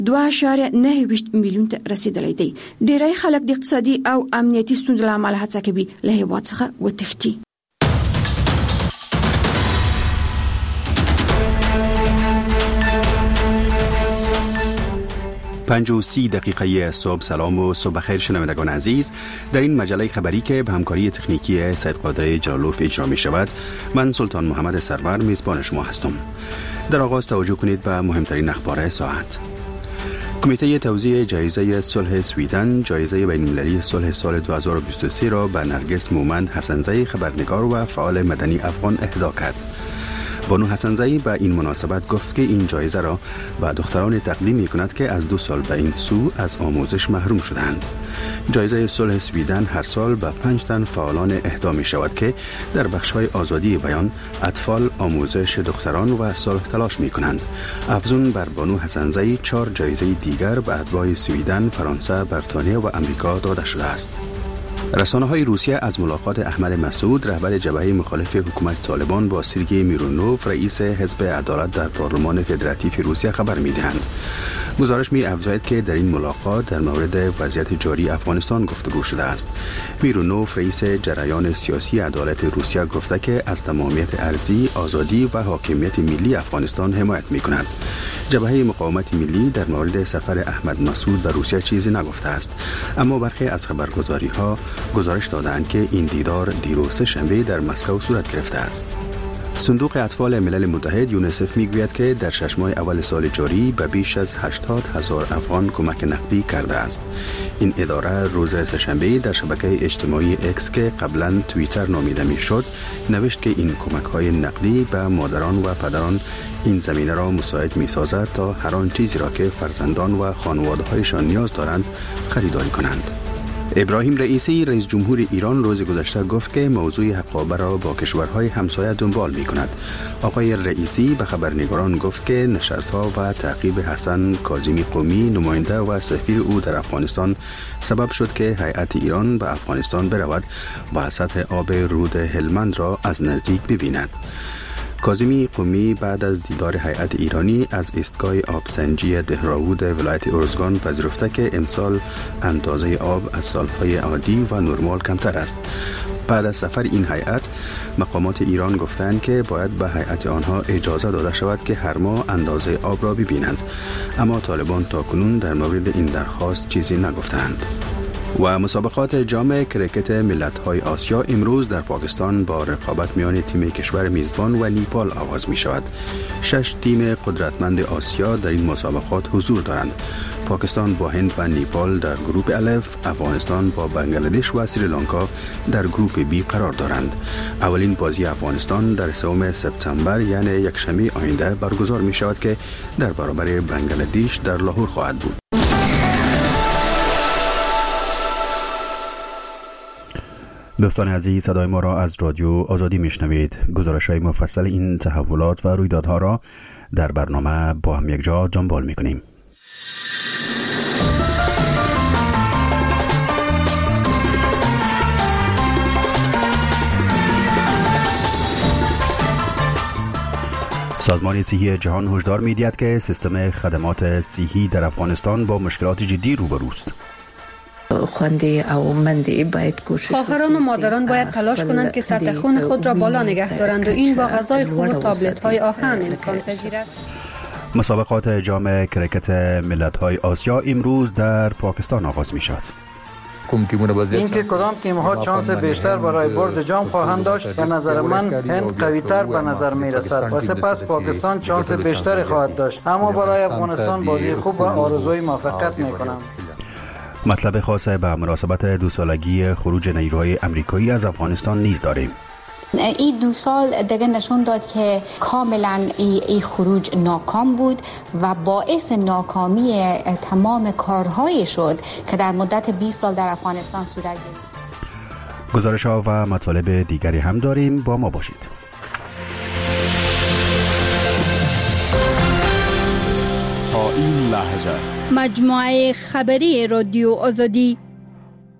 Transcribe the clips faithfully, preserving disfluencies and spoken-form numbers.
دوه اعشاریه نهه ویشت میلیون ته رسیدلی دی. ډیری خلک د اقتصادي او امنیتي ستونزو له امله هڅه کوي له هېواد څخه وتښتي. پنج و سی دقیقه صبح. سلام و صبح بخیر شنوندگان عزیز. در این مجله خبری که به همکاری تکنیکی سید قادر جلالوف اجرا می شود، من سلطان محمد سرور میزبان شما هستم. در آغاز توجه کنید به مهمترین اخبار ساعت. کمیته توزیع جایزه صلح سویدن جایزه بین‌المللی صلح سال دو هزار و بیست و سه را به نرگس مومند حسن‌زئی خبرنگار و فعال مدنی افغان اهدا کرد. بانو حسن‌زئی به این مناسبت گفت که این جایزه را به دختران تقدیم می کند که از دو سال به این سو از آموزش محروم شدند. جایزه صلح سویدن هر سال به پنج تن فعالان اهدا می شود که در بخش‌های آزادی بیان، اطفال، آموزش دختران و صلح تلاش می کنند. افزون بر بانو حسن‌زئی چهار جایزه دیگر به اتباع سویدن، فرانسه، بریتانیا و امریکا داده شده است. رسانه‌های روسیه از ملاقات احمد مسعود رهبر جبهه مخالف حکومت طالبان با سرگئی میرونوف رئیس حزب عدالت در پارلمان فدراتیو روسیه خبر می‌دهند. گزارش می‌افزاید که در این ملاقات در مورد وضعیت جاری افغانستان گفتگو شده است. میرونوف رئیس جریان سیاسی عدالت روسیه گفته که از تمامیت ارضی، آزادی و حاکمیت ملی افغانستان حمایت می‌کند. جبهه مقاومت ملی در مورد سفر احمد مسعود به روسیه چیزی نگفته است، اما برخی از خبرگزاری‌ها گزارش دادند که این دیدار دیروز سه‌شنبه در مسکو صورت گرفته است. صندوق اطفال ملل متحد یونیسف میگوید که در شش ماه اول سال جاری به بیش از هشتاد هزار افغان کمک نقدی کرده است. این اداره روز سه‌شنبه در شبکه اجتماعی اکس که قبلا توییتر نامیده میشد نوشت که این کمک‌های نقدی به مادران و پدران این زمینه را مساعد می‌سازد تا هر آن چیزی را که فرزندان و خانواده‌هایشان نیاز دارند خریداری کنند. ابراهیم رئیسی رئیس جمهور ایران روز گذشته گفت که موضوع حقابه را با کشورهای همسایه دنبال می کند. آقای رئیسی به خبرنگاران گفت که نشست‌ها و تعقیب حسن کاظمی قمی نماینده و سفیر او در افغانستان سبب شد که هیئت ایران به افغانستان برود و سطح آب رود هلمند را از نزدیک ببیند. کاظمی قمی بعد از دیدار هیئت ایرانی از ایستگاه آبسنجی دهراود ولایت ارزگان پذیرفته که امسال اندازه آب از سالهای عادی و نرمال کمتر است. بعد از سفر این هیئت، مقامات ایران گفتند که باید به هیئت آنها اجازه داده شود که هر ماه اندازه آب را ببینند، اما طالبان تاکنون در مورد این درخواست چیزی نگفتند. و مسابقات جام کرکت ملت‌های آسیا امروز در پاکستان با رقابت میان تیم کشور میزبان و نیپال آغاز می شود. شش تیم قدرتمند آسیا در این مسابقات حضور دارند. پاکستان با هند و نیپال در گروه الف، افغانستان با بنگلادش و سریلانکا در گروه بی قرار دارند. اولین بازی افغانستان در سوم سپتامبر یعنی یکشنبه آینده برگزار می شود که در برابر بنگلادش در لاهور خواهد بود. دوستان عزیز، صدای ما را از رادیو آزادی میشنوید. گزارش‌های مفصل این تحولات و رویدادها را در برنامه با هم یک جا دنبال می‌کنیم. سازمان صحی جهان هشدار می‌دهد که سیستم خدمات صحی در افغانستان با مشکلات جدی روبروست. خوانده او منده باید کوشش خواهران و مادران باید تلاش کنند که سطح خون خود را بالا نگه دارند و این با غذای خوب و تابلت‌های آهن امکان پذیر است. مسابقات جام کرکت ملت‌های آسیا امروز در پاکستان آغاز می‌شود. این که کدام تیم‌ها چانس بیشتر برای برد جام خواهند داشت به نظر من هند قوی‌تر به نظر می‌رسد و سپس پاکستان چانس بیشتری خواهد داشت، اما برای افغانستان بازی خوب و آرزوی موفقیت می‌کنم. مطلب خاص به مناسبت دو سالگی خروج نیروهای امریکایی از افغانستان نیز داریم. این دو سال دیگه نشون داد که کاملا این خروج ناکام بود و باعث ناکامی تمام کارهایی شد که در مدت بیست سال در افغانستان صورت گرفت. گزارش‌ها و مطالب دیگری هم داریم، با ما باشید. تا این لحظه مجموعه خبری رادیو آزادی.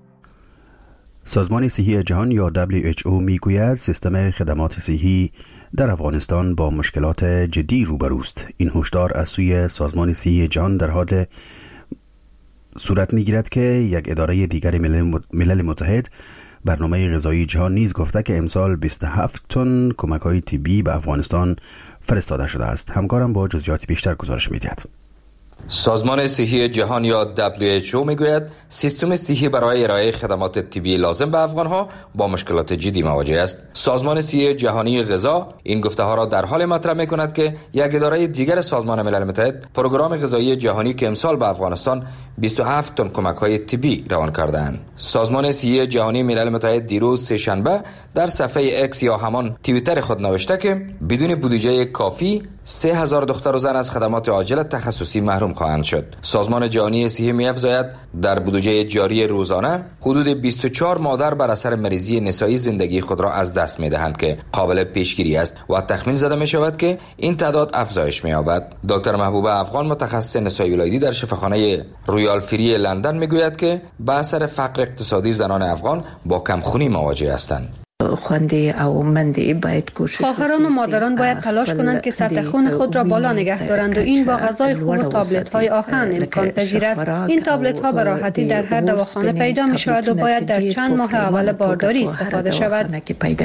سازمان صحی جهان یا دبلیو اچ او میگوید سیستم خدمات صحی در افغانستان با مشکلات جدی روبروست. این هشدار از سوی سازمان صحی جهان در حال صورت میگیرد که یک اداره دیگر ملل متحد، برنامه غذایی جهان، نیز گفته که امسال بیست و هفت تن کمک‌های طبی به افغانستان فرستاده شده است. همکارم با جزئیات بیشتر گزارش می‌دهد. سازمان صحی جهان یا دبلیو اچ او میگوید سیستم صحی برای ارائه خدمات طبی لازم به افغانها با مشکلات جدی مواجه است. سازمان صحی جهانی غذا این گفته ها را در حال مطرح میکند که یک اداره دیگر سازمان ملل متحد، پروگرام غذایی جهانی، که امسال به افغانستان بیست و هفت تن کمک های طبی روان کردند. سازمان صحی جهانی ملل متحد دیروز سه شنبه در صفحه اکس یا همان توییتر خود نوشته که بدون بودجه کافی سه هزار دختر و زن از خدمات عاجل تخصصی محروم خواهند شد. سازمان جهانی صحی می‌افزاید در بودجه جاری روزانه حدود بیست و چهار مادر بر اثر مریضی نسایی زندگی خود را از دست می‌دهند که قابل پیشگیری است و تخمین زده می‌شود که این تعداد افزایش می‌یابد. دکتر محبوبه افغان، متخصص نسای ولادی در شفاخانه رویال فری لندن، می‌گوید که به اثر فقر اقتصادی زنان افغان با کمخونی مواجه هستند. خونده او منده باید کوشش خواهران و مادران باید تلاش کنند که سطح خون خود را بالا نگه دارند و این با غذای خوب و تابلت های آهن امکان پذیر است. این تابلت ها به راحتی در هر دواخانه پیدا می شود و باید در چند ماه اول بارداری استفاده شود.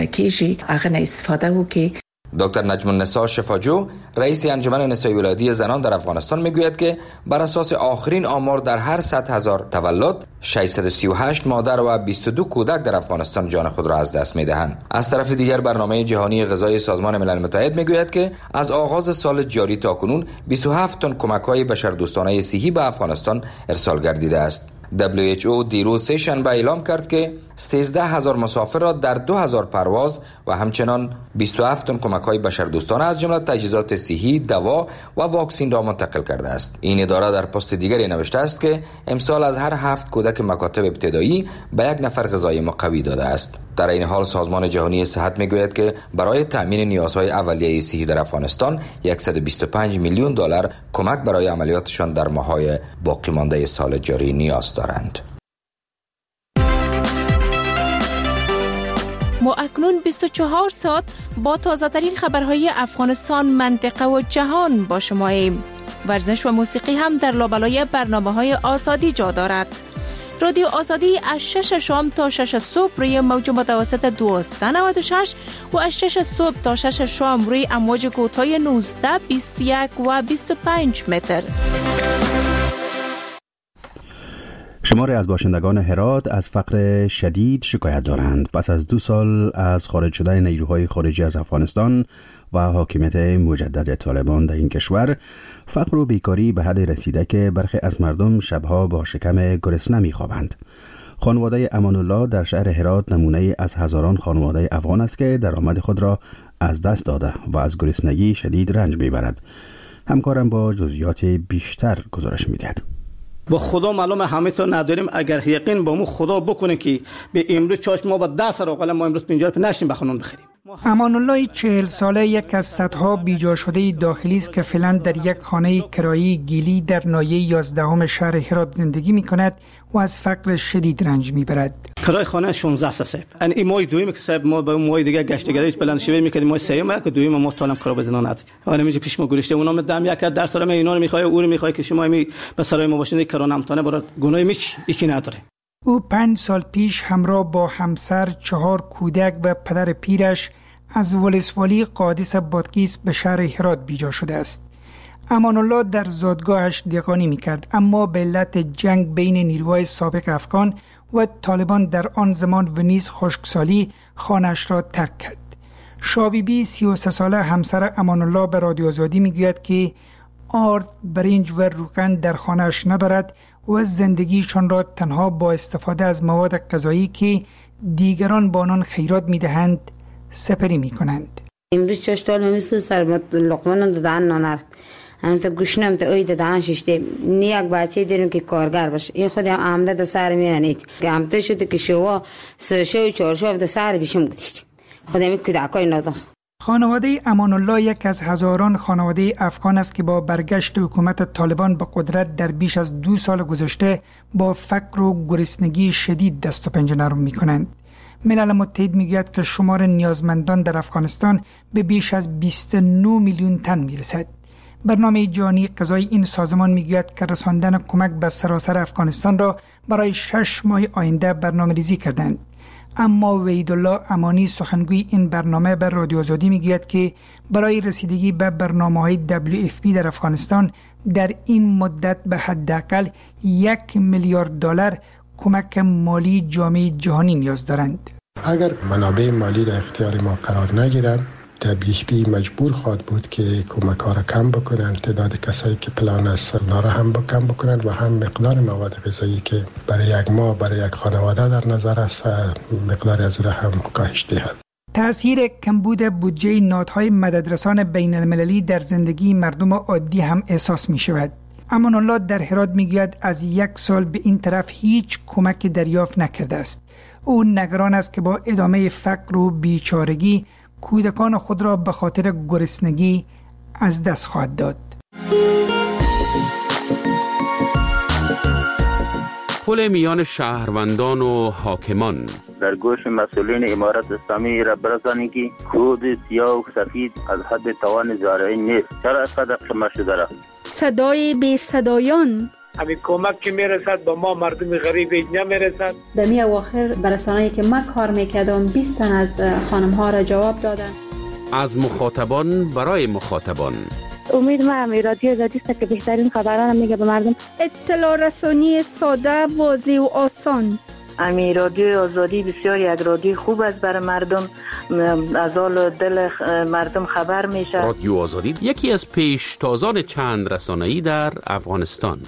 دکتر نجم النساء شفاجو، رئیس انجمن نسای ولادی زنان در افغانستان، میگوید که بر اساس آخرین آمار در هر صد هزار تولد ششصد و سی و هشت مادر و بیست و دو کودک در افغانستان جان خود را از دست میدهند. از طرف دیگر برنامه جهانی غذایی سازمان ملل متحد میگوید که از آغاز سال جاری تا کنون بیست و هفت تن کمک‌های بشردوستانه صحی به افغانستان ارسال گردیده است. دبلیو اچ او دیروز سه شنبه اعلام کرد که سیزده هزار مسافر را در دو هزار پرواز و همچنان بیست و هفت تن کمک‌های بشردوستانه از جمله تجهیزات صحی، دوا و واکسین را منتقل کرده است. این اداره در پست دیگری نوشته است که امسال از هر هفت کودک مکاتب ابتدایی به یک نفر غذای مقوی داده است. در این حال سازمان جهانی صحت میگوید که برای تأمین نیازهای اولیه صحی در افغانستان صد و بیست و پنج میلیون دلار کمک برای عملیاتشان در ماه‌های باقی مانده سال جاری نیاز دارند. ما اکنون بیست و چهار ساعت با تازه ترین خبرهای افغانستان، منطقه و جهان با شماییم. ورزش و موسیقی هم در لابلای برنامه‌های آزادی جا دارد. رادیو آزادی از شش شام تا شش صبح روی موج متوسط دویست و نود و شش و از شش صبح تا شش شام روی امواج کوتاه نوزده، بیست و یک و بیست و پنج متر. شماری از باشندگان هرات از فقر شدید شکایت دارند. پس از دو سال از خارج شدن نیروهای خارجی از افغانستان و حاکمیت مجدد طالبان در این کشور، فقر و بیکاری به حد رسیده که برخی از مردم شبها با شکم گرسنه می‌خوابند. خانواده امان الله در شهر هرات نمونه از هزاران خانواده افغان است که درآمد خود را از دست داده و از گرسنگی شدید رنج می‌برد. همکارم با جزئیات بیشتر گزارش می‌دهد. با خدا معلومه همه تا نداریم. اگر یقین با مو خدا بکنه که به امروز چاش ما با ده سر اقل ما امروز پنجاه روپیه نشیم بخونون بخریم. امان الله چهل ساله یک از صدها بیجا شده داخلی است که فعلا در یک خانه کرایی گیلی در ناحیه یازدهم شهر هرات زندگی می‌کند و از فقر شدید رنج می‌برد. کرای خانه شانزده صاحب. ان این ماه دویم که صاحب ما با ماه دیگه گشتگریش بلند شویم می‌کردیم، ماه سوم که دویم ما تالم کرا بزنن ندید. اون میشه پیش ما گرشته اونا دم یک در سر اینا رو می‌خواد، او رو می‌خواد که شما می به سرای ما باشید کرا نمتانه برات گناه میچ یکی نداره. او پنج سال پیش همراه با همسر، چهار کودک و پدر پیرش از ولسوالی قادس بادغیس به شهر هرات بیجا شده است. امان الله در زادگاهش دهقانی میکرد، اما به علت جنگ بین نیروهای سابق افغان و طالبان در آن زمان و نیز خشکسالی خانه‌اش را ترک کرد. شابیبی سی و سه ساله همسر امان الله به رادیو آزادی میگوید که آرد، برنج و روغن در خانه‌اش ندارد و زندگیشان را تنها با استفاده از مواد غذایی که دیگران با آن خیرات میدهند سپری میکنند. امروز چشتال میسو سر لقمه دادن نانر هم تا گوشنم تا اوی دادن ششته نی یک بچه داریم که کارگر باشه. این خودی هم عمله دا سر میانید که هم تو شده که شوا سه شو چهار شو دا سر بیشم گذاشت. خودی می کودکای نادم. خانواده امان الله یک از هزاران خانواده افغان است که با برگشت حکومت طالبان به قدرت در بیش از دو سال گذشته با فقر و گرسنگی شدید دست و پنجه نرم می‌کنند. ملل متحد میگوید که شمار نیازمندان در افغانستان به بیش از بیست و نه میلیون تن میرسد. برنامه جهانی غذایی این سازمان میگوید که رساندن کمک به سراسر افغانستان را برای شش ماه آینده برنامه‌ریزی کردند. اما وحیدالله امانی سخنگوی این برنامه به رادیو آزادی میگوید که برای رسیدگی به برنامه‌های دبلیو اف پی در افغانستان در این مدت به حداقل یک میلیارد دلار کمک مالی جامعه جهانی نیاز دارند. اگر منابع مالی در اختیار ما قرار نگیرند، دبلیو اف پی مجبور خواهد بود که کمک ها را کم بکنند، تعداد کسایی که پلان است اونا را هم کم بکنند و هم مقدار مواد غذایی که برای یک ماه برای یک خانواده در نظر است مقدار از او را هم کاهش دهد. تأثیر کمبود بودجه نهادهای مددرسان بین المللی در زندگی مردم عادی هم احساس می شود. امان الله در هرات میگوید از یک سال به این طرف هیچ کمک دریافت نکرده است. او نگران است که با ادامه فقر و بیچارگی کودکان خود را به خاطر گرسنگی از دست خواهد داد. پل میان شهروندان و حاکمان در گوش مسئولین امارت اسلامی را برسانید که کود سیاه و سفید از حد توان زارعی نیست. چرا اینقدر قیمت شده را؟ صدای بی صدایان همین کمک که میرسد به ما مردم غریب نمیرسد. در می اواخر برسانه‌ای که من کار میکردم بیست تن از خانم ها را جواب دادن. از مخاطبان برای مخاطبان. امید ما هم رادیو آزادی است که بهترین خبران میگه به مردم. اطلاع رسانی ساده، واضح و آسان. امی رادیو آزادی بسیار یک رادیو خوب است برای مردم، از حال دل مردم خبر میشه. رادیو آزادی یکی از پیشتازان چند رسانه‌ای در افغانستان.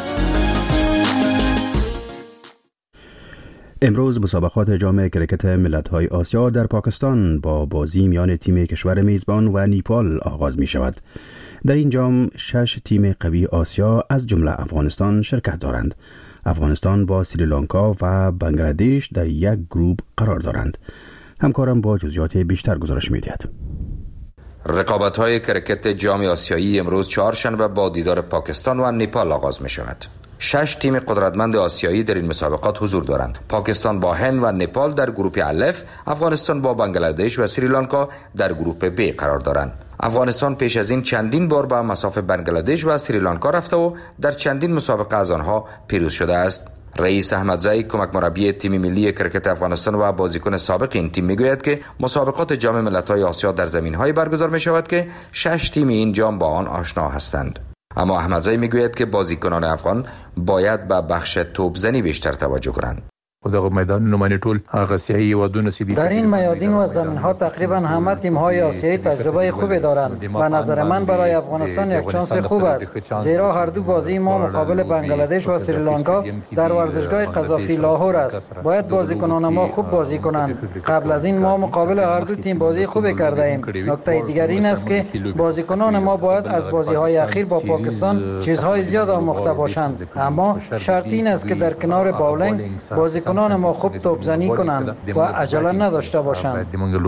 امروز مسابقات جام کرکت ملت‌های آسیا در پاکستان با بازی میان تیم کشور میزبان و نیپال آغاز می شود. در این جام شش تیم قوی آسیا از جمله افغانستان شرکت دارند. افغانستان با سریلانکا و بنگلادش در یک گروه قرار دارند. همکارم با جزئیات بیشتر گزارش می‌دهد. رقابت‌های کرکت جام آسیایی امروز چهارشنبه با دیدار پاکستان و نیپال آغاز می‌شود. شش تیم قدرتمند آسیایی در این مسابقات حضور دارند. پاکستان با هند و نیپال در گروه الف، افغانستان با بنگلادش و سریلانکا در گروه ب قرار دارند. افغانستان پیش از این چندین بار به مصاف بنگلادش و سریلانکا رفته و در چندین مسابقه از آنها پیروز شده است. رئیس احمدزی کمک مربی تیم ملی کرکت افغانستان و بازیکن سابق این تیم میگوید که مسابقات جام ملت‌های آسیا در زمین‌های برگزار می‌شود که شش تیم این جام با آن آشنا هستند. اما احمدزی میگوید که بازیکنان افغان باید به بخش توپزنی بیشتر توجه کنند. در میدان نمانی ټول آسیایی ودونه سیدی در این میادین و زمین ها تقریبا همه تیم های آسیایی تجربه خوبی دارند. به نظر من برای افغانستان یک چانس خوب است، زیرا هر دو بازی ما مقابل بنگلادش و سریلانکا در ورزشگاه قذافی لاهور است. باید بازیکنان ما خوب بازی کنند. قبل از این ما مقابل هر دو تیم بازی خوبی کرده ایم. نکته دیگر این است که بازیکنان ما باید از بازی های اخیر با پاکستان چیزهای زیاد آموخته باشند. اما شرط این است که در کنار باولینگ بازیکن بازیکنان ما خوب توپزنی کنند و عجله نداشته باشند.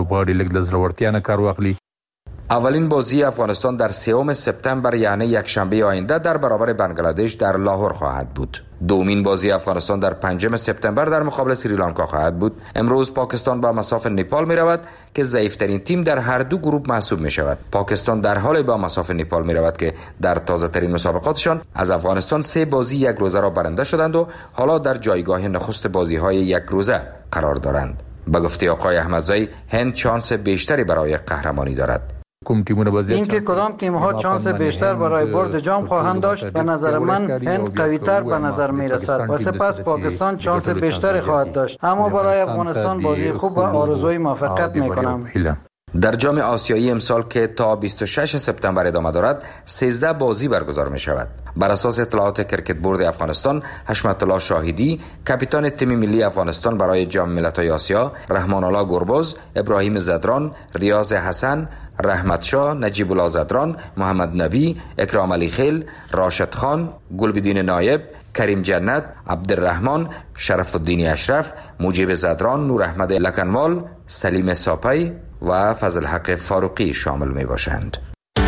اولین بازی افغانستان در سوم سپتامبر یعنی یک شنبه آینده در برابر بنگلادش در لاهور خواهد بود. دومین بازی افغانستان در پنجم سپتامبر در مقابل سریلانکا خواهد بود. امروز پاکستان با مصاف نیپال می رود که ضعیفترین تیم در هر دو گروه محسوب می شود. پاکستان در حال با مصاف نیپال می رود که در تازه ترین مسابقاتشان از افغانستان سه بازی یک روزه را برنده شدند و حالا در جایگاه نخست بازی های یک روزه قرار دارند. به گفته آقای احمدزی هند چانس بیشتری برای قهرمانی دارد. این که کدام تیم ها چانس بیشتر برای برد جام خواهند داشت به نظر من هند قوی تر به نظر می رسد و سپس پاکستان چانس بیشتری خواهد داشت. اما برای افغانستان بازی خوب و آرزوی موفقیت می کنم. در جام آسیایی امسال که تا بیست و ششم سپتامبر ادامه دارد سیزده بازی برگزار می شود. بر اساس اطلاعات کرکت بورد افغانستان، حشمت الله شاهدی کاپیتان تیم ملی افغانستان برای جام ملت‌های آسیا، رحمان الله گربز، ابراهیم زدران، ریاض حسن، رحمت شاه، نجیب الله زدران، محمد نبی، اکرام علی خیل، راشد خان، گلبدین نایب، کریم جنت، عبدالرحمن، شرف الدین اشرف، مجیب زدران، نور احمد لکنوال، سلیم ساپی و فضل حق فاروقی شامل می باشند.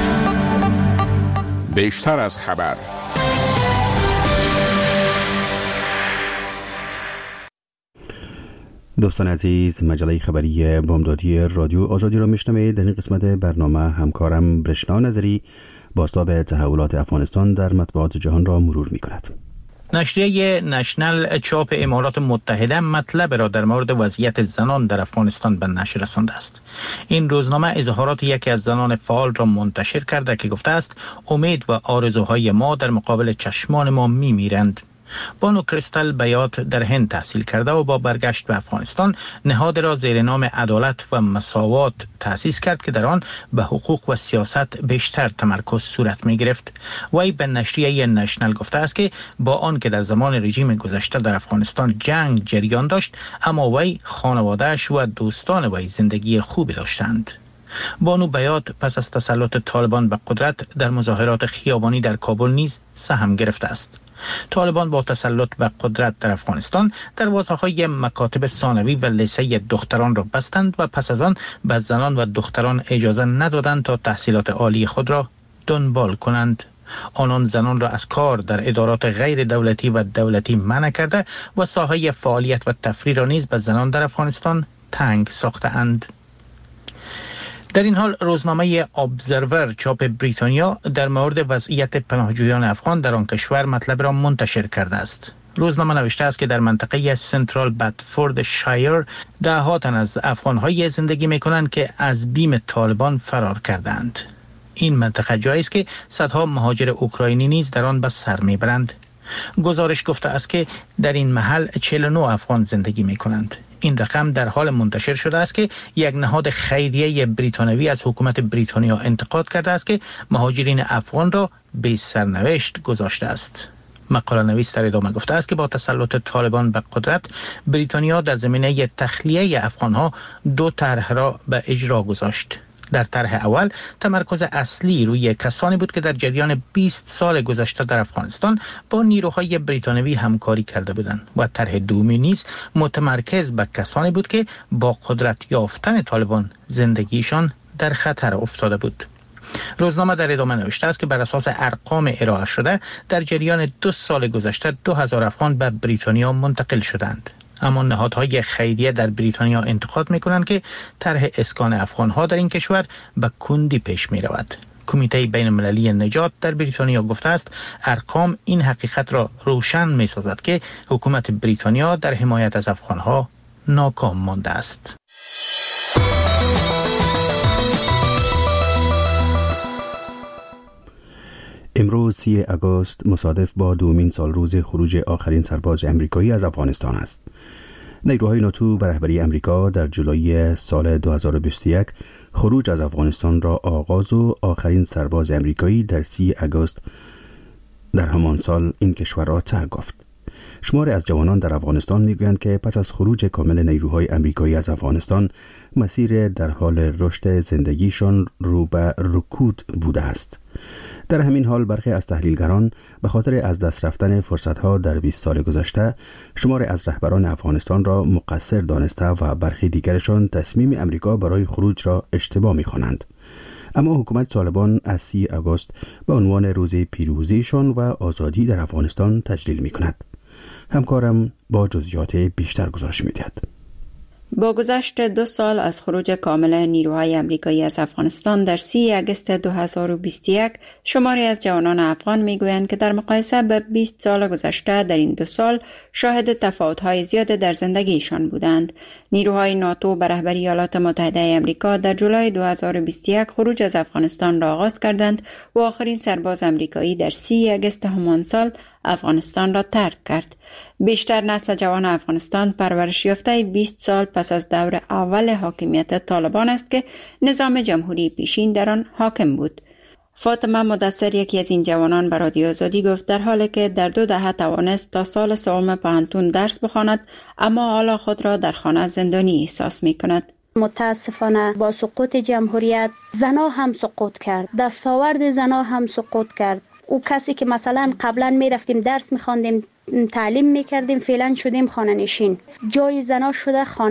بیشتر از خبر. دوستان عزیز، مجله خبری بامدادی رادیو آزادی را میشنوید. در این قسمت برنامه همکارم برشنا نظری بازتاب تحولات افغانستان در مطبوعات جهان را مرور می کند. نشریه نشنل چاپ امارات متحده مطلب را در مورد وضعیت زنان در افغانستان به نشر رسانده است. این روزنامه اظهارات یکی از زنان فعال را منتشر کرده که گفته است امید و آرزوهای ما در مقابل چشمان ما می میرند. بانو کریستال بیات در هند تحصیل کرده و با برگشت به افغانستان نهاد را زیر نام عدالت و مساوات تأسیس کرد که در آن به حقوق و سیاست بیشتر تمرکز صورت می گرفت. وی به نشریه نشنل گفته است که با آن که در زمان رژیم گذشته در افغانستان جنگ جریان داشت، اما وی، خانواده‌اش و دوستان وی زندگی خوبی داشتند. بانو بیات پس از تسلط طالبان به قدرت در مظاهرات خیابانی در کابل نیز سهم گرفته است. طالبان با تسلط به قدرت در افغانستان دروازه‌های مکاتب ثانوی و لیسه دختران را بستند و پس از آن به زنان و دختران اجازه ندادند تا تحصیلات عالی خود را دنبال کنند. آنان زنان را از کار در ادارات غیر دولتی و دولتی منع کرده و ساحه فعالیت و تفریح را نیز به زنان در افغانستان تنگ ساختند. در این حال روزنامه ابزرور چاپ بریتانیا در مورد وضعیت پناهجویان افغان در آن کشور مطلب را منتشر کرده است. روزنامه نوشته است که در منطقه سنترال بدفورد شایر ده ها تن از افغان‌های زندگی می‌کنند که از بیم طالبان فرار کردند. این منطقه جایی است که صدها مهاجر اوکراینی نیز در آن به سر می‌برند. گزارش گفته است که در این محل چهل و نه افغان زندگی می‌کنند. این رقم در حال منتشر شده است که یک نهاد خیریه بریتانیایی از حکومت بریتانیا انتقاد کرده است که مهاجرین افغان را به سرنوشت گذاشته است. مقاله نویس در ادامه گفته است که با تسلط طالبان به قدرت، بریتانیا در زمینه تخلیه افغانها دو طرح را به اجرا گذاشت. در طرح اول تمرکز اصلی روی کسانی بود که در جریان بیست سال گذشته در افغانستان با نیروهای بریتانیایی همکاری کرده بودند و طرح دومی نیز متمرکز به کسانی بود که با قدرت یافتن طالبان زندگیشان در خطر افتاده بود. روزنامه در ادامه نوشته است که بر اساس ارقام ارائه شده در جریان دو سال گذشته دو هزار افغان به بریتانیا منتقل شدند. اما نهادهای خیریه در بریتانیا انتقاد می‌کنند که طرح اسکان افغان‌ها در این کشور به کندی پیش می‌رود. کمیته بین‌المللی نجات در بریتانیا گفته است ارقام این حقیقت را روشن می‌سازد که حکومت بریتانیا در حمایت از افغان‌ها ناکام مانده است. امروز سی آگوست مصادف با دومین سال روز خروج آخرین سرباز امریکایی از افغانستان است. نیروهای ناتو به رهبری امریکا در جولای سال دو هزار و بیست و یک خروج از افغانستان را آغاز و آخرین سرباز امریکایی در سی آگوست در همان سال این کشور را ترک گفت. شماری از جوانان در افغانستان میگویند که پس از خروج کامل نیروهای امریکایی از افغانستان مسیر در حال رشد زندگیشان رو به رکود بوده است. در همین حال برخی از تحلیلگران به خاطر از دست رفتن فرصتها در بیست سال گذشته شمار از رهبران افغانستان را مقصر دانسته و برخی دیگرشان تصمیم امریکا برای خروج را اشتباه می‌خوانند. اما حکومت طالبان از سی آگوست به عنوان روز پیروزیشان و آزادی در افغانستان تجلیل می‌کند. همکارم با جزئیات بیشتر گزارش می‌دهد. با گذشت دو سال از خروج کامل نیروهای امریکایی از افغانستان در سی آگوست دو هزار و بیست و یک، شماری از جوانان افغان میگویند که در مقایسه به بیست سال گذشته در این دو سال شاهد تفاوت‌های زیاد در زندگیشان بودند. نیروهای ناتو به رهبری ایالات متحده آمریکا در جولای دو هزار و بیست و یک خروج از افغانستان را آغاز کردند و آخرین سرباز امریکایی در سی آگوست همان سال افغانستان را ترک کرد. بیشتر نسل جوان افغانستان پرورش یافته بیست سال پس از دور اول حاکمیت طالبان است که نظام جمهوری پیشین در آن حاکم بود. فاطمه مدثر یکی از این جوانان به رادیو آزادی گفت در حالی که در دو دهه توانست تا سال سوم پانتون درس بخواند، اما حالا خود را در خانه زندانی احساس می کند. متاسفانه با سقوط جمهوریت زنا هم سقوط کرد، دستاورد زنا هم سقوط کرد. او کسی که مثلا قبلا می رفتیم درس می خواندیم، تعلیم می کردیم، فعلا شدیم خانه نشین. جای زنا شده خانه.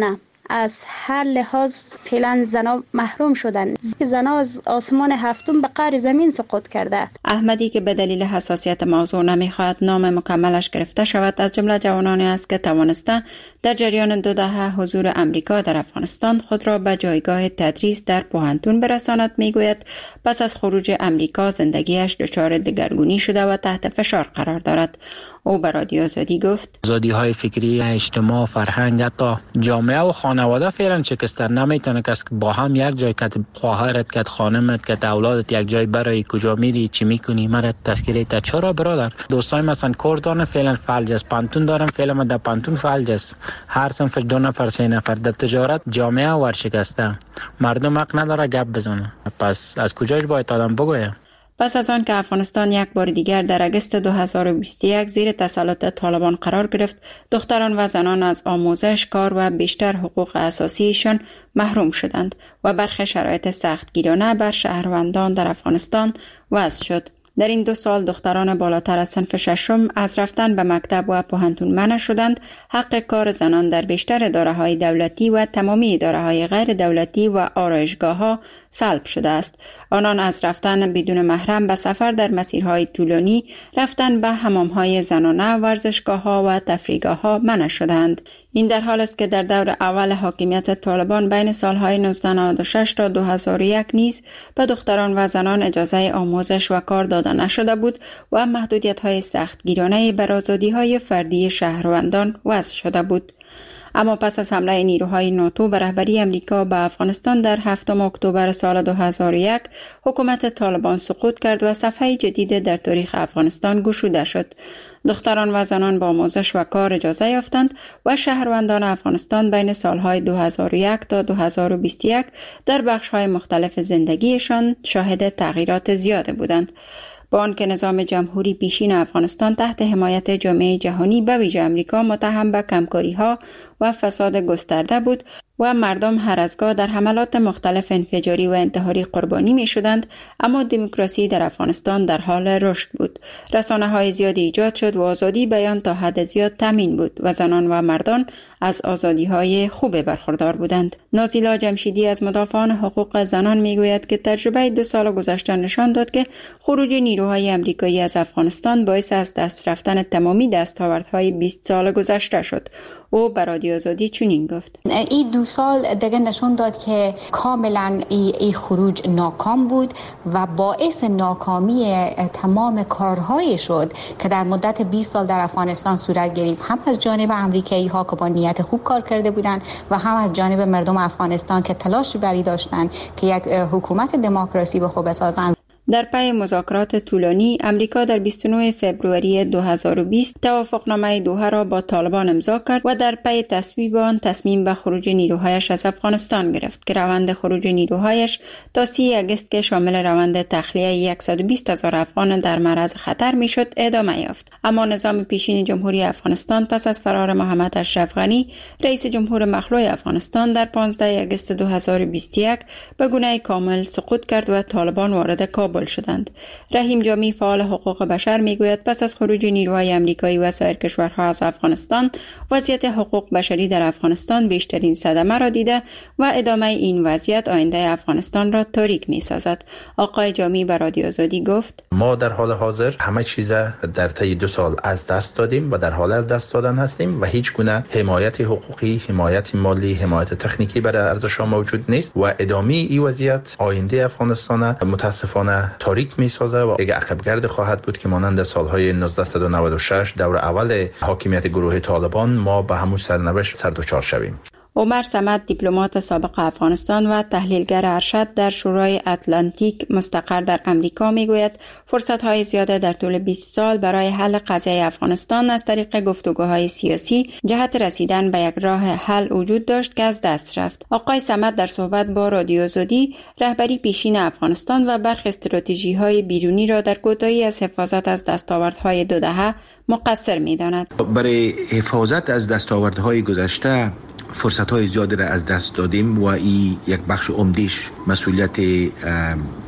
از هر لحاظ فعلا زنا محروم شدن. زنا از آسمان هفتم به قعر زمین سقوط کرده. احمدی که به دلیل حساسیت موضوع نمیخواهد نام مکملش گرفته شود، از جمله جوانانی است که توانسته در جریان دو دهه حضور امریکا در افغانستان خود را به جایگاه تدریس در پوهنتون برساند. میگوید پس از خروج امریکا زندگیش دچار دگرگونی شده و تحت فشار قرار دارد. او به رادیو آزادی گفت آزادی های فکری، اجتماع، فرهنگ، حتی جامعه و خانواده فعلا شکسته. نمیتونه کس با هم یک جای که خواهرت که خانمت که اولادت یک جای برای کجا میری چی میکنی مرا تذکره تا چرا برادر. دوستای مثلا کور دارن فعلا فلج است، پانتون دارن فعلا ما در پانتون فلج است. هر صنف دو نفر سه نفر. در تجارت جامعه ورشکسته، مردم حق نداره گپ بزنه. پس از کجاش باید آدم بگویه؟ پس از آن که افغانستان یک بار دیگر در اگست دو هزار و بیست و یک زیر تسلط طالبان قرار گرفت، دختران و زنان از آموزش، کار و بیشتر حقوق اساسیشان محروم شدند و برخی شرایط سختگیرانه بر شهروندان در افغانستان وضع شد. در این دو سال دختران بالاتر از صنف ششم از رفتن به مکتب و پوهنتون منع شدند. حق کار زنان در بیشتر اداره‌های دولتی و تمامی اداره‌های غیر دولتی و آرایشگاه‌ها سلب شده است. آنان از رفتن بدون محرم به سفر در مسیرهای طولانی، رفتن به حمام‌های زنانه، ورزشگاه‌ها و تفریحگاه‌ها منع شدند. این در حال است که در دور اول حاکمیت طالبان بین سالهای نوزده نود و شش تا دو هزار و یک نیز به دختران و زنان اجازه آموزش و کار داده نشده بود و محدودیت‌های سختگیرانه بر آزادی‌های فردی شهروندان وضع شده بود. اما پس از حمله نیروهای ناتو به رهبری امریکا به افغانستان در هفتم اکتبر سال دو هزار و یک، حکومت طالبان سقوط کرد و صفحه جدید در تاریخ افغانستان گشوده شد. دختران و زنان با آموزش و کار اجازه یافتند و شهروندان افغانستان بین سالهای دو هزار و یک تا دو هزار و بیست و یک در بخش‌های مختلف زندگیشان شاهد تغییرات زیاده بودند. با آنکه نظام جمهوری پیشین افغانستان تحت حمایت جامعه جهانی به ویژه امریکا متهم به کمکاری‌ها و فساد گسترده بود و مردم هر از گاه در حملات مختلف انفجاری و انتحاری قربانی می شدند، اما دموکراسی در افغانستان در حال رشد بود. رسانه‌های زیادی ایجاد شد و آزادی بیان تا حد زیاد تامین بود و زنان و مردان از آزادی‌های خوب برخوردار بودند. نازیلا جمشیدی از مدافعان حقوق زنان میگوید که تجربه دو سال گذشته نشان داد که خروج نیروهای آمریکایی از افغانستان باعث از دست رفتن تمامی دستاوردهای بیست سال گذشته شد. او به رادیو آزادی چنین گفت: این دو سال دیگه نشون داد که کاملا ای, ای خروج ناکام بود و باعث ناکامی تمام کارهای شد که در مدت بیست سال در افغانستان صورت گرفت، هم از جانب امریکایی ها که با نیت خوب کار کرده بودند و هم از جانب مردم افغانستان که تلاش بری داشتند که یک حکومت دموکراسی به خوب بسازند. در پی مذاکرات طولانی، امریکا در بیست و نه فوریه دو هزار و بیست توافقنامه دوحه را با طالبان امضا کرد و در پی تصویب آن تصمیم به خروج نیروهایش از افغانستان گرفت که روند خروج نیروهایش تا سی اگست که شامل روند تخلیه صد و بیست هزار افغان در معرض خطر میشد ادامه یافت. اما نظام پیشین جمهوری افغانستان پس از فرار محمد اشرف غنی رئیس جمهور مخلوع افغانستان در پانزده اگست دو هزار و بیست و یک به گونه کامل سقوط کرد و طالبان وارد کابل شدند. رحیم جامی فعال حقوق بشر میگوید پس از خروج نیروهای آمریکایی و سایر کشورها از افغانستان، وضعیت حقوق بشری در افغانستان بیشترین صدمه را دیده و ادامه این وضعیت آینده افغانستان را تاریک میسازد. آقای جامی به رادیو آزادی گفت: ما در حال حاضر همه چیز در طی دو سال از دست دادیم و در حال از دست دادن هستیم و هیچ گونه حمایت حقوقی، حمایت مالی، حمایت تکنیکی برای ارزش‌ها موجود نیست و ادامه این وضعیت آینده افغانستان متاسفانه تاریک میسازه و یک عقبگرد خواهد بود که مانند سالهای هزار و نهصد و نود و شش دور اول حاکمیت گروه طالبان ما به همون سرنوشت سردوچار شویم. عمر صمد، دیپلمات سابق افغانستان و تحلیلگر ارشد در شورای اتلانتیک مستقر در امریکا میگوید فرصت‌های زیاده در طول بیست سال برای حل قضیه افغانستان از طریق گفتگوهای سیاسی جهت رسیدن به یک راه حل وجود داشت که از دست رفت. آقای صمد در صحبت با رادیو آزادی رهبری پیشین افغانستان و برخی استراتژی‌های بیرونی را در کوتاهی از حفاظت از دستاوردهای دو دهه مقصر می‌داند. برای حفاظت از دستاوردهای گذشته فرصت‌های زیادی را از دست دادیم و این یک بخش عمده‌اش مسئولیت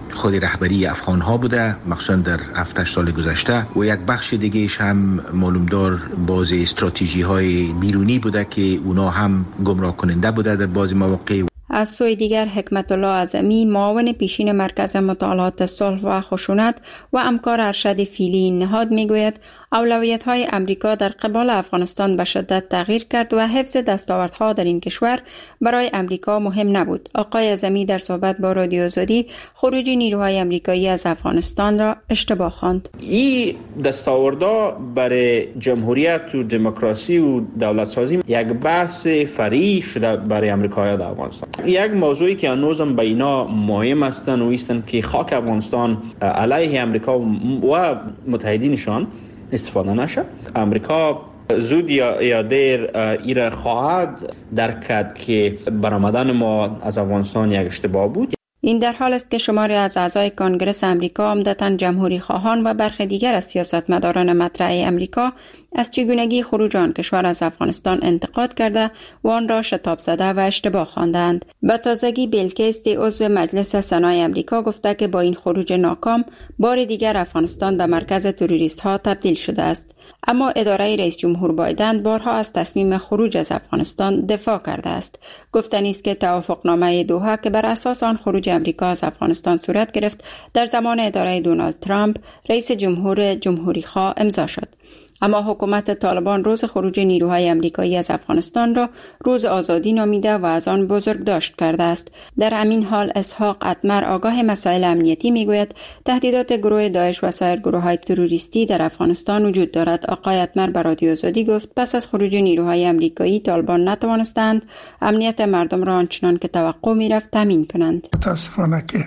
خود رهبری افغان ها بوده، مخصوصا در هفت هشت سال گذشته، و یک بخش دیگهش هم معلومدار باز استراتژی های بیرونی بوده که اونا هم گمراه کننده بوده در بعضی مواقع. از سوی دیگر حکمت الله اعظمی معاون پیشین مرکز مطالعات صلح و خشونت و همکار ارشد فیلی این نهاد میگوید اولویت‌های امریکا در قبال افغانستان به شدت تغییر کرد و حفظ دستاوردها در این کشور برای امریکا مهم نبود. آقای اعظمی در صحبت با رادیو آزادی خروج نیروهای امریکایی از افغانستان را اشتباه خواند. این دستاوردها برای جمهوریت و دموکراسی و دولت سازی یک بحث فرعی شده برای امریکایی در افغانستان. یک موضوعی که هنوزم به اینا مهم هستند و ایستند که خاک افغانستان علیه امریکا و متحدینشان استفاده نشه. امریکا زود یا دیر ایره خواهد درک کرد که برآمدن ما از افغانستان یک اشتباه بود. این در حال است که شماری از اعضای کنگره امریکا عمدتاً جمهوری خواهان و برخی دیگر از سیاستمداران مطرح امریکا از چگونگی خروج آن کشور از افغانستان انتقاد کرده و آن را شتاب زده و اشتباه خواندند. به تازگی بیل کیستی عضو مجلس سنای امریکا گفته که با این خروج ناکام بار دیگر افغانستان به مرکز تروریست ها تبدیل شده است. اما اداره رئیس جمهور بایدن بارها از تصمیم خروج از افغانستان دفاع کرده است. گفتنی است که توافقنامه دوحه که بر اساس آن خروج امریکا از افغانستان صورت گرفت در زمان اداره دونالد ترامپ رئیس جمهور جمهوری خواه امضا شد. اما حکومت طالبان روز خروج نیروهای امریکایی از افغانستان را روز آزادی نامیده و از آن بزرگداشت کرده است. در همین حال اسحاق اتمر آگاه مسائل امنیتی میگوید تهدیدات گروه داعش و سایر گروه‌های تروریستی در افغانستان وجود دارد. آقای اتمر به رادیو آزادی گفت پس از خروج نیروهای امریکایی طالبان نتوانستند امنیت مردم را آنچنان که توقع میرفت تامین کنند. متاسفانه که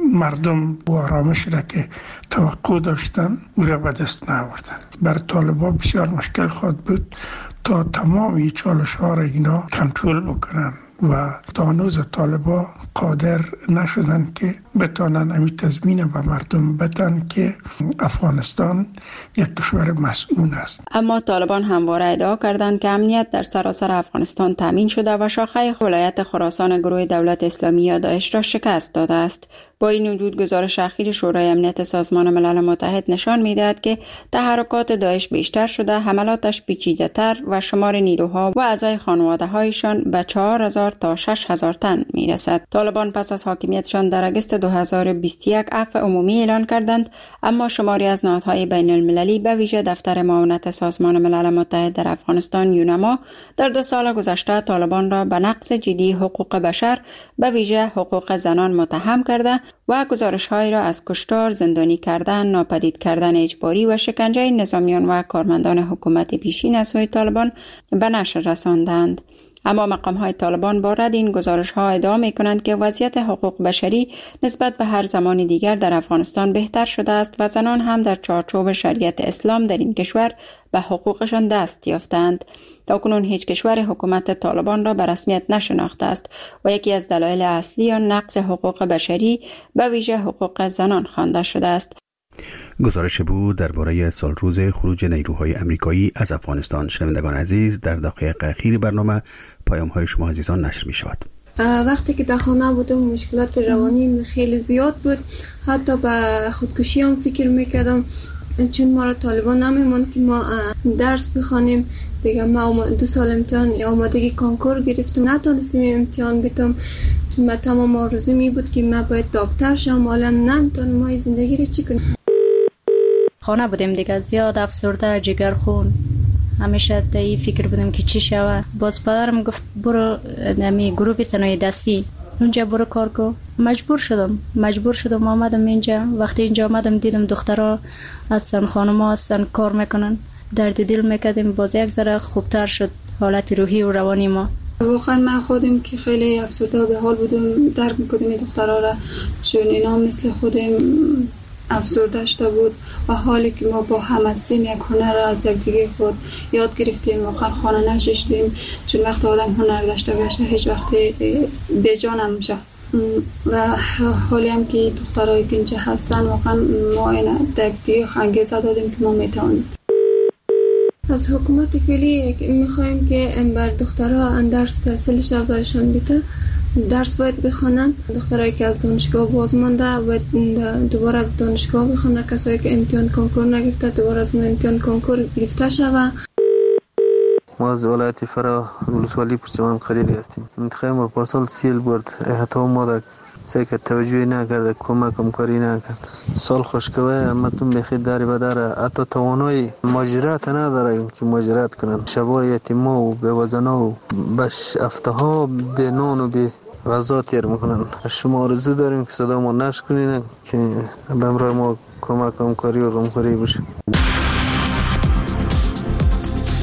مردم و آرامش را که توقع داشتن او را به دست نآوردند. بر طالبان بسیار مشکل خواهد بود تا تمام این چالش ها را اینا کنترل بکنن و تا هنوز طالبان قادر نشدن که بتانن امی تضمین به مردم بدن که افغانستان یک کشور مسئول است. اما طالبان همواره ادعا کردند که امنیت در سراسر افغانستان تامین شده و شاخه ولایت خراسان گروه دولت اسلامی یا داعش را شکست داده است. با این وجود گزارش اخیر شورای امنیت سازمان ملل متحد نشان می‌دهد که تحرکات داعش بیشتر شده، حملاتش پیچیده‌تر و شمار نیروها و اعضای خانواده‌هایشان به چهار هزار تا شش هزار تن می‌رسد. طالبان پس از حاکمیتشان در اگست دو هزار و بیست و یک عفو عمومی اعلان کردند، اما شماری از نهادهای بین المللی به ویژه دفتر معاونت سازمان ملل متحد در افغانستان یونما در دو سال گذشته طالبان را به نقض جدی حقوق بشر به ویژه حقوق زنان متهم کرده و گزارش‌هایی را از کشتار، زندانی کردن، ناپدید کردن اجباری و شکنجه نظامیان و کارمندان حکومت پیشین از سوی طالبان به نشر رساندند. اما مقام‌های طالبان با رد این گزارش‌ها ادعا می‌کنند که وضعیت حقوق بشری نسبت به هر زمان دیگر در افغانستان بهتر شده است و زنان هم در چارچوب شریعت اسلام در این کشور به حقوقشان دست یافتند. تاکنون هیچ کشور حکومت طالبان را به رسمیت نشناخته است و یکی از دلایل اصلی آن نقض حقوق بشری به ویژه حقوق زنان خوانده شده است. گزارش بود درباره سال روز خروج نیروهای امریکایی از افغانستان. شنوندگان عزیز، در دقایق اخیر برنامه پیام های شما عزیزان نشر می شود. وقتی که در خانه بودم مشکلات روانی خیلی زیاد بود، حتی به خودکشی هم فکر میکردم، چون ما را طالبان نمیموند که ما درس بخوانیم. دیگه ما دو سال امتحان آمادگی کنکور گرفتم، نتونستم امتحان بدم، چون من تمام آرزو می بود که من باید دکتر شم، حالا نمیتونم ما زندگی رو چی کنم. خانه بودیم دیگه، زیاد افسرده، جگر خون، همیشه تا این فکر بودم که چی شوه. باز پدرم گفت برو نمی گروه صنایع دستی اونجا برو کار کو. مجبور شدم مجبور شدم آمدم اینجا. وقتی اینجا آمدم دیدم دخترها هستن، خانم‌ها هستن، کار میکنن، درد دل میکردیم. باز یک ذره خوبتر شد حالت روحی و روانی ما. واقعا من خودم که خیلی افسرده به حال بودم، درک میکردم این دخترها را، چون اینا مثل خودم افسرده شده بود و حالی که ما با هم هستیم یک هنر را از یک دیگه خود یاد گرفتیم. واقعا خانه نشستیم، چون وقت آدم هنر داشته باشه هیچ وقت بی جان نمیشه. و حالی هم که دخترایی که اینجا هستن واقعا ما اینا یک دیگه انگیزه دادیم که ما میتونیم. از حکومت فعلی میخوایم که بر دخترها اندرس تحصیلش برشان بیده درس باید بخونن. دخترایی که از دانشگاه باز مانده باید دوباره دانشگاه بخونه. کسایی که امتحان کنکور نگرفته دوباره از امتحان کنکور گرفته شوه. ما از ولایت فرا ولسوالی پرچمان خریدی هستیم. منطقه ما پارسال سیل برد. حتی ما در سعی که توجهی نکرده، کمک کمکاری نکرد. سال خوشگوه مردم بخید داری بداره، حتی توانای ماجرات نداره که ماجرات کنن. شبای یتیما و بیوزنا و بش افتها به نان و به غذا تیر میکنن. شما آرزو داریم که صدا ما نشکنین که به امرای ما کمک کمکاری و غمخوری بشه.